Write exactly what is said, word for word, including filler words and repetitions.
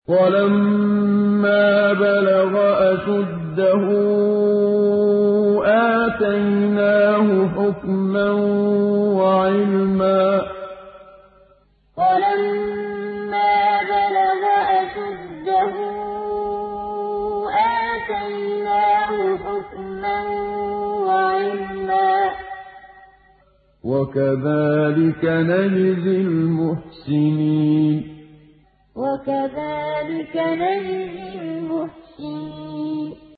وَلَمَّا بَلَغَ أَشُدَّهُ آتَيْنَاهُ حُكْمًا وَعِلْمًا ۚ وَلَمَّا بَلَغَ أَشُدَّهُ آتَيْنَاهُ حُكْمًا وَعِلْمًا ۚ وَكَذَٰلِكَ نَجْزِي الْمُحْسِنِينَ وَكَذَٰلِكَ نَجْزِي الْمُحْسِنِينَ